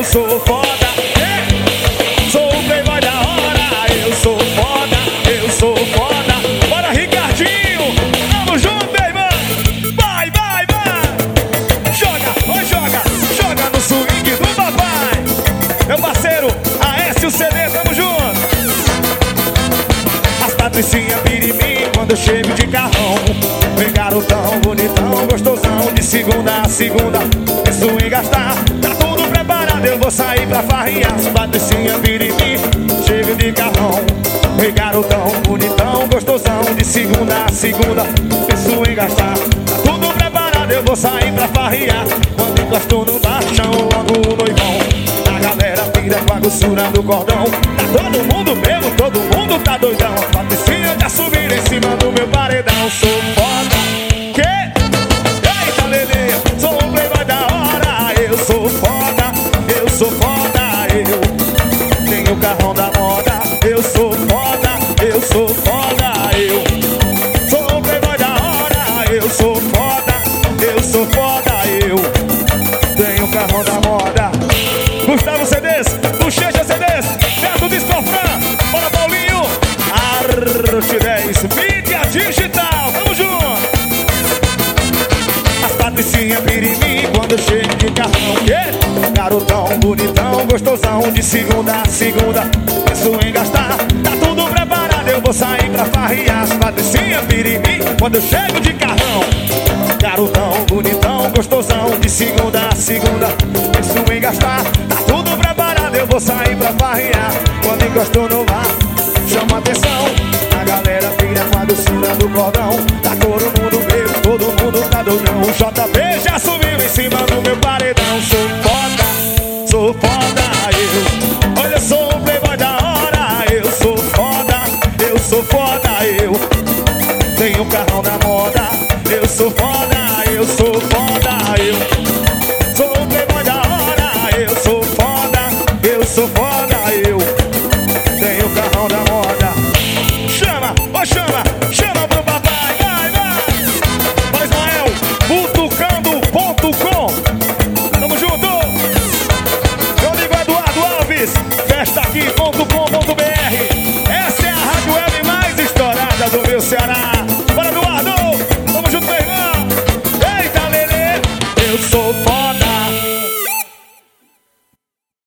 sou foda. Sou o playboy da hora. Eu sou foda, eu sou foda. Bora, Ricardinho, vamos junto, meu irmão. Vai, vai, vai. Joga, oi, joga. Joga no swing do papai. Meu parceiro, Aécio CD, tamo junto. As patricinhas pirimim quando eu chego de carrão. Vem garotão, bonitão, gostosão. De segunda a segunda, isso em gastar. Tá tudo preparado, eu vou sair pra farriar. As patricinhas pirimim, chego de carrão. Vem garotão, bonitão, gostosão. De segunda a segunda, isso em gastar. Tá tudo preparado, eu vou sair pra farriar. Quando encosto no baixão, logo o noivão. A galera pira com a grossura do cordão. Tá todo mundo mesmo, todo mundo tá doidão. As patricinhas já subiram em cima do meu paredão. Sou foda. Que? Eita, Lelê, sou um playboy da hora. Eu sou foda, eu sou foda. Eu tenho o carrão da moda. Eu sou foda, eu sou foda. Eu sou um playboy da hora. Eu sou foda, eu sou foda. Eu tenho o carrão da moda. Gustavo CDs, Bochecha CDs, Beto Discofran, bora Paulinho, Arte 10, mídia digital, tamo junto. As patricinhas pirimim quando eu chego de carrão. Que? Garotão, bonitão, gostosão. De segunda a segunda, penso em gastar. Tá tudo preparado, eu vou sair pra farriar. As patricinhas pirimim quando eu chego de carrão. Garotão, bonitão, gostosão. De segunda a segunda, penso em gastar. Tá tudo preparado, eu vou sair pra farriar. Quando encosto no bar, chama atenção. A galera pira com a doçura do cordão. Tá todo mundo mesmo, todo mundo tá doidão. O JB já subiu em cima do meu paredão. Sou foda, sou foda. Eu, olha, eu sou o playboy da hora. Eu sou foda, eu sou foda. Eu tenho o carrão da moda. Eu sou foda, eu sou foda. Eu sou o playboy da hora. Eu sou foda, eu sou foda. Eu tenho o carrão da moda. Chama, ô chama, chama pro papai. Vai, vai. Fala, Ismael, butucando.com. Tamo junto. Meu amigo Eduardo Alves, festaaqui.com.br. Essa é a rádio web mais estourada do meu Ceará. Bora, Eduardo. Tamo junto, meu irmão. Eita, Lelê. Eu sou foda.